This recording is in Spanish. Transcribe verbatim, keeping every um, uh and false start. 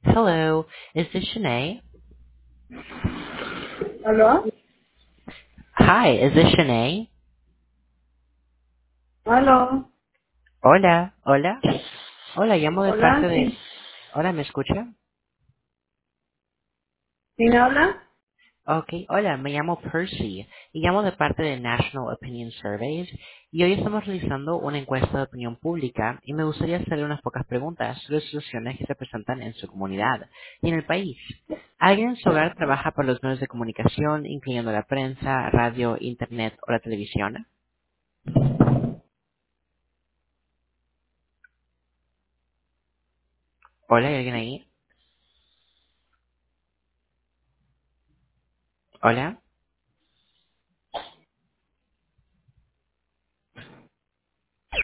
Hello, is this Shanae? ¿Aló? Hi, is this Shanae? ¿Aló? Hola, hola. Hola, llamo de parte Hola, de... ¿sí? Hola, ¿me escucha? ¿Quién habla? Ok, hola, me llamo Percy y llamo de parte de National Opinion Surveys y hoy estamos realizando una encuesta de opinión pública y me gustaría hacerle unas pocas preguntas sobre situaciones que se presentan en su comunidad y en el país. ¿Alguien en su hogar trabaja por los medios de comunicación, incluyendo la prensa, radio, internet o la televisión? Hola, ¿hay alguien ahí? Hola.